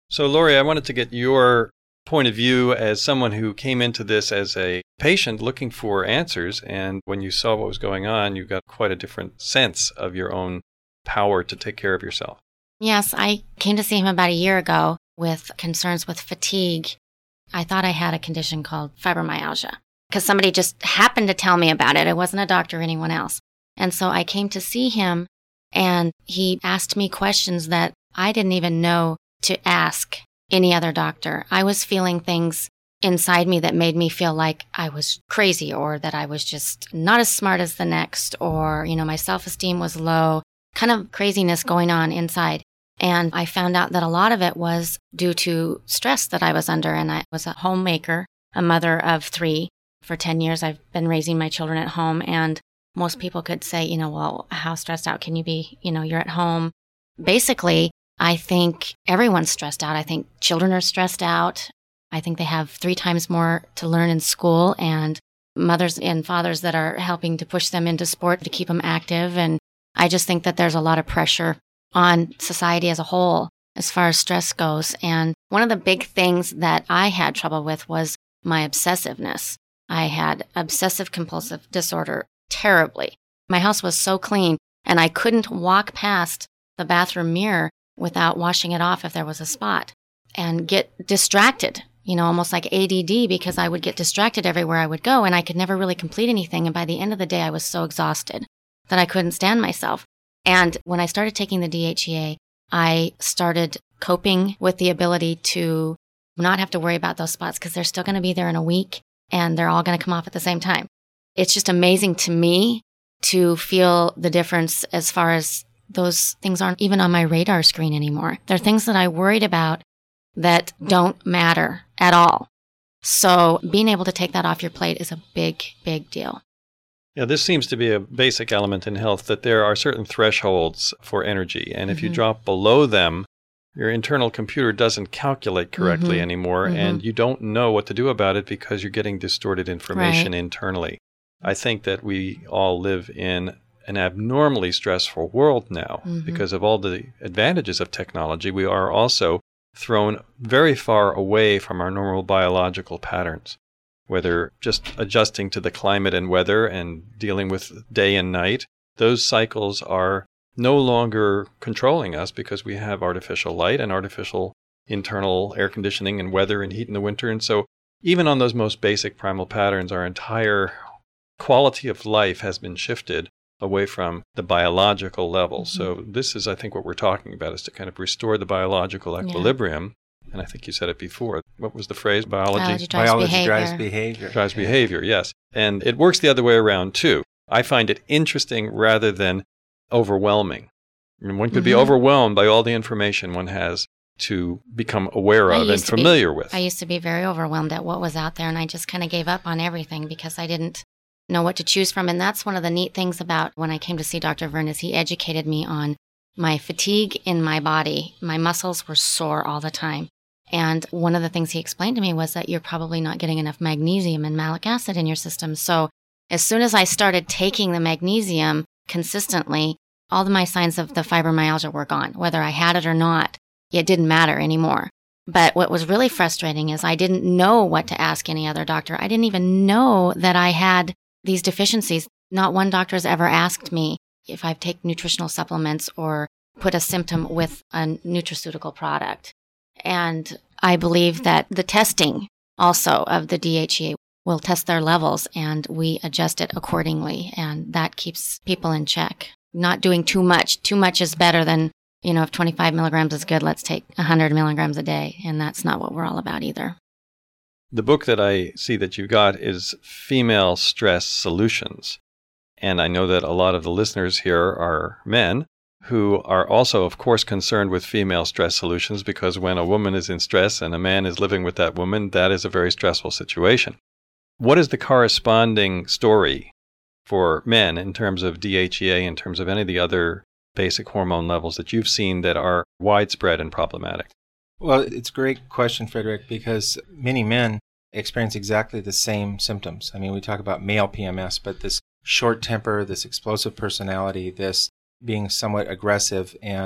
So, Lori, I wanted to get your point of view as someone who came into this as a patient looking for answers. And when you saw what was going on, you got quite a different sense of your own power to take care of yourself. Yes, I came to see him about a year ago with concerns with fatigue. I thought I had a condition called fibromyalgia because somebody just happened to tell me about it. It wasn't a doctor or anyone else. And so I came to see him, and he asked me questions that I didn't even know to ask any other doctor. I was feeling things inside me that made me feel like I was crazy, or that I was just not as smart as the next, or, my self-esteem was low, kind of craziness going on inside. And I found out that a lot of it was due to stress that I was under. And I was a homemaker, a mother of 3. For 10 years, I've been raising my children at home. And most people could say, well, how stressed out can you be? You're at home. Basically, I think everyone's stressed out. I think children are stressed out. I think they have 3 times more to learn in school, and mothers and fathers that are helping to push them into sport to keep them active. And I just think that there's a lot of pressure on society as a whole as far as stress goes. And one of the big things that I had trouble with was my obsessiveness. I had obsessive compulsive disorder terribly. My house was so clean, and I couldn't walk past the bathroom mirror without washing it off if there was a spot, and get distracted, almost like ADD, because I would get distracted everywhere I would go, and I could never really complete anything. And by the end of the day, I was so exhausted that I couldn't stand myself. And when I started taking the DHEA, I started coping with the ability to not have to worry about those spots, because they're still going to be there in a week, and they're all going to come off at the same time. It's just amazing to me to feel the difference as far as those things aren't even on my radar screen anymore. They're things that I worried about that don't matter at all. So being able to take that off your plate is a big, big deal. Yeah, this seems to be a basic element in health, that there are certain thresholds for energy. And if you drop below them, your internal computer doesn't calculate correctly anymore, and you don't know what to do about it because you're getting distorted information internally. I think that we all live in an abnormally stressful world now because of all the advantages of technology. We are also thrown very far away from our normal biological patterns, whether just adjusting to the climate and weather and dealing with day and night. Those cycles are no longer controlling us because we have artificial light and artificial internal air conditioning and weather and heat in the winter. And so even on those most basic primal patterns, our entire quality of life has been shifted away from the biological level. So this is, I think, what we're talking about, is to kind of restore the biological equilibrium. And I think you said it before. What was the phrase? Biology drives behavior. Drives behavior, yes. And it works the other way around, too. I find it interesting rather than overwhelming. I mean, one could be overwhelmed by all the information one has to become aware of and familiar with. I used to be very overwhelmed at what was out there, and I just kind of gave up on everything because I didn't know what to choose from. And that's one of the neat things about when I came to see Dr. Verne, is he educated me on my fatigue in my body. My muscles were sore all the time. And one of the things he explained to me was that you're probably not getting enough magnesium and malic acid in your system. So as soon as I started taking the magnesium consistently, all of my signs of the fibromyalgia were gone. Whether I had it or not, it didn't matter anymore. But what was really frustrating is I didn't know what to ask any other doctor. I didn't even know that I had these deficiencies. Not one doctor has ever asked me if I take nutritional supplements or put a symptom with a nutraceutical product. And I believe that the testing also of the DHEA will test their levels, and we adjust it accordingly. And that keeps people in check. Not doing too much. Too much is better than, if 25 milligrams is good, let's take 100 milligrams a day. And that's not what we're all about either. The book that I see that you got is Female Stress Solutions. And I know that a lot of the listeners here are men who are also, of course, concerned with female stress solutions, because when a woman is in stress and a man is living with that woman, that is a very stressful situation. What is the corresponding story for men in terms of DHEA, in terms of any of the other basic hormone levels that you've seen that are widespread and problematic? Well, it's a great question, Frederick, because many men experience exactly the same symptoms. I mean, we talk about male PMS, but this short temper, this explosive personality, this being somewhat aggressive and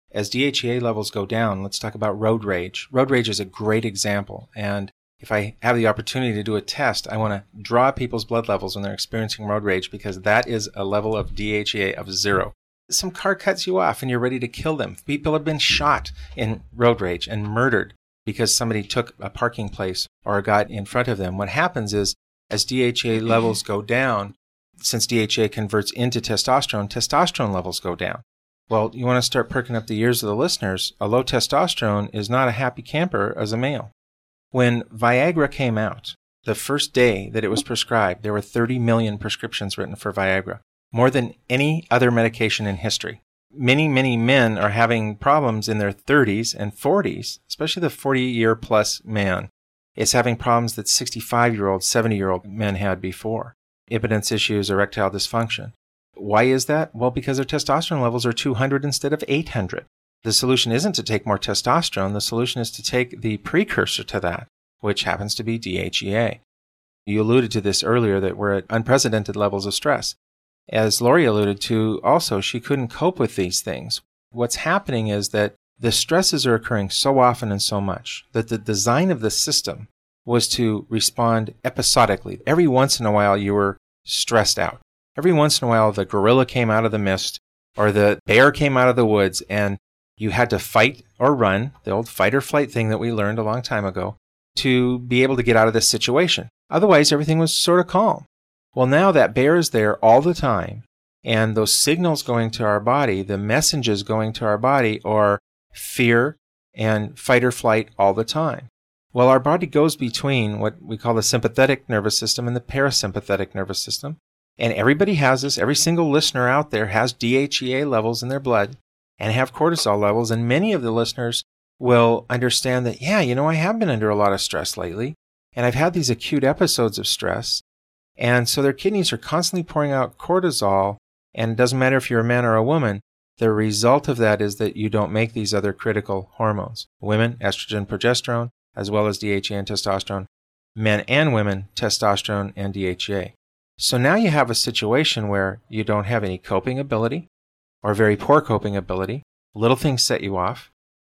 As DHEA levels go down, let's talk about road rage. Road rage is a great example. And if I have the opportunity to do a test, I want to draw people's blood levels when they're experiencing road rage, because that is a level of DHEA of 0. Some car cuts you off and you're ready to kill them. People have been shot in road rage and murdered because somebody took a parking place or got in front of them. What happens is, as DHEA levels go down, since DHEA converts into testosterone, testosterone levels go down. Well, you want to start perking up the ears of the listeners. A low testosterone is not a happy camper as a male. When Viagra came out, the first day that it was prescribed, there were 30 million prescriptions written for Viagra, more than any other medication in history. Many, many men are having problems in their 30s and 40s, especially the 40-year-plus man is having problems that 65-year-old, 70-year-old men had before. Impotence issues, erectile dysfunction. Why is that? Well, because their testosterone levels are 200 instead of 800. The solution isn't to take more testosterone. The solution is to take the precursor to that, which happens to be DHEA. You alluded to this earlier, that we're at unprecedented levels of stress. As Lori alluded to also, she couldn't cope with these things. What's happening is that the stresses are occurring so often and so much that the design of the system was to respond episodically. Every once in a while you were stressed out. Every once in a while the gorilla came out of the mist or the bear came out of the woods and you had to fight or run, the old fight or flight thing that we learned a long time ago, to be able to get out of this situation. Otherwise, everything was sort of calm. Well, now that bear is there all the time, and those signals going to our body, the messages going to our body are fear and fight or flight all the time. Well, our body goes between what we call the sympathetic nervous system and the parasympathetic nervous system. And everybody has this. Every single listener out there has DHEA levels in their blood and have cortisol levels. And many of the listeners will understand that, yeah, I have been under a lot of stress lately, and I've had these acute episodes of stress. And so their kidneys are constantly pouring out cortisol, and it doesn't matter if you're a man or a woman. The result of that is that you don't make these other critical hormones. Women, estrogen, progesterone, as well as DHEA and testosterone. Men and women, testosterone and DHEA. So now you have a situation where you don't have any coping ability or very poor coping ability. Little things set you off,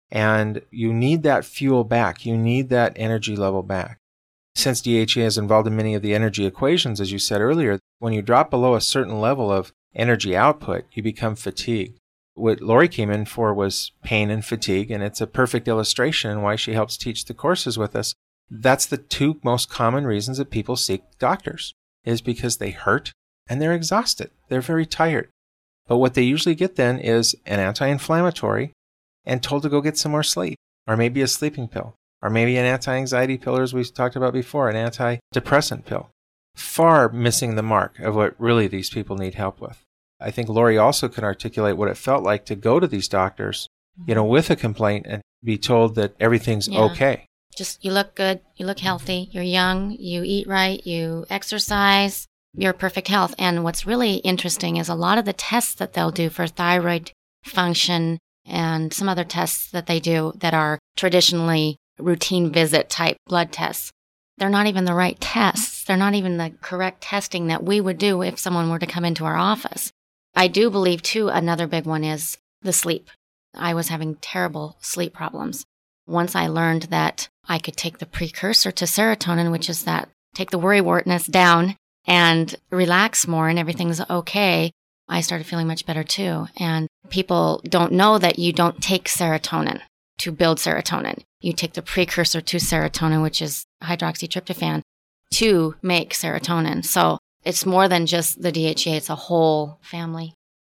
and you need that fuel back. You need that energy level back. Since DHEA is involved in many of the energy equations, as you said earlier, when you drop below a certain level of energy output, you become fatigued. What Lori came in for was pain and fatigue, and it's a perfect illustration why she helps teach the courses with us. That's the two most common reasons that people seek doctors, is because they hurt and they're exhausted. They're very tired. But what they usually get then is an anti-inflammatory and told to go get some more sleep, or maybe a sleeping pill, or maybe an anti-anxiety pill, or as we talked about before, an antidepressant pill. Far missing the mark of what really these people need help with. I think Lori also could articulate what it felt like to go to these doctors, with a complaint and be told that everything's okay. Just, you look good, you look healthy, you're young, you eat right, you exercise, you're perfect health. And what's really interesting is a lot of the tests that they'll do for thyroid function and some other tests that they do that are traditionally routine visit type blood tests, they're not even the right tests. They're not even the correct testing that we would do if someone were to come into our office. I do believe, too, another big one is the sleep. I was having terrible sleep problems. Once I learned that I could take the precursor to serotonin, which is that take the worrywartness down and relax more and everything's okay, I started feeling much better, too. And people don't know that you don't take serotonin to build serotonin. You take the precursor to serotonin, which is hydroxytryptophan, to make serotonin. So it's more than just the DHEA, it's a whole family.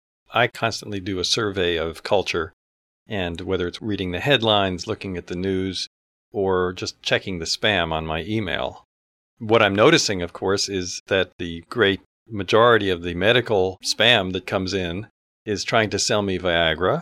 I constantly do a survey of culture, and whether it's reading the headlines, looking at the news, or just checking the spam on my email. What I'm noticing, of course, is that the great majority of the medical spam that comes in is trying to sell me Viagra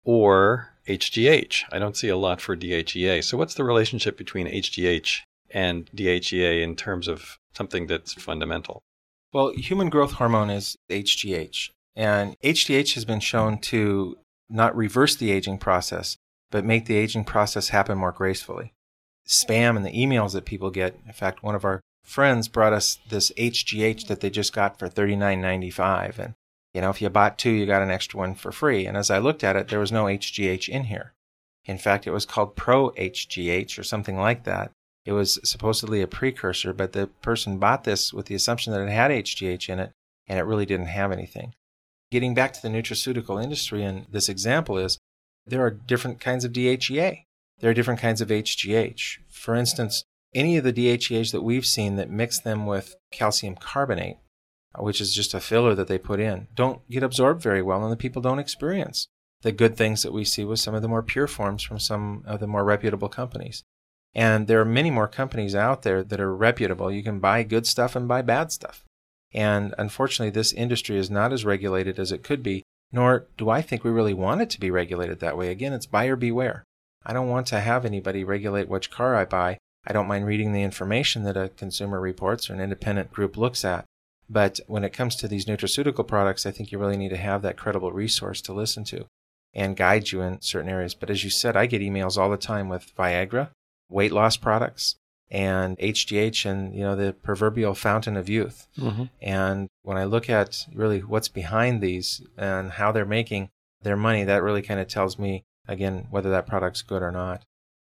or HGH. I don't see a lot for DHEA. So what's the relationship between HGH and DHEA in terms of something that's fundamental? Well, human growth hormone is HGH, and HGH has been shown to not reverse the aging process, but make the aging process happen more gracefully. Spam and the emails that people get, in fact, one of our friends brought us this HGH that they just got for $39.95, and If you bought 2, you got an extra one for free. And as I looked at it, there was no HGH in here. In fact, it was called Pro HGH or something like that. It was supposedly a precursor, but the person bought this with the assumption that it had HGH in it, and it really didn't have anything. Getting back to the nutraceutical industry, and this example is, there are different kinds of DHEA. There are different kinds of HGH. For instance, any of the DHEAs that we've seen that mix them with calcium carbonate, which is just a filler that they put in, don't get absorbed very well, and the people don't experience the good things that we see with some of the more pure forms from some of the more reputable companies. And there are many more companies out there that are reputable. You can buy good stuff and buy bad stuff. And unfortunately, this industry is not as regulated as it could be, nor do I think we really want it to be regulated that way. Again, it's buyer beware. I don't want to have anybody regulate which car I buy. I don't mind reading the information that a Consumer Reports or an independent group looks at. But when it comes to these nutraceutical products, I think you really need to have that credible resource to listen to and guide you in certain areas. But as you said, I get emails all the time with Viagra, weight loss products, and HGH, and the proverbial fountain of youth. Mm-hmm. And when I look at really what's behind these and how they're making their money, that really kind of tells me, again, whether that product's good or not.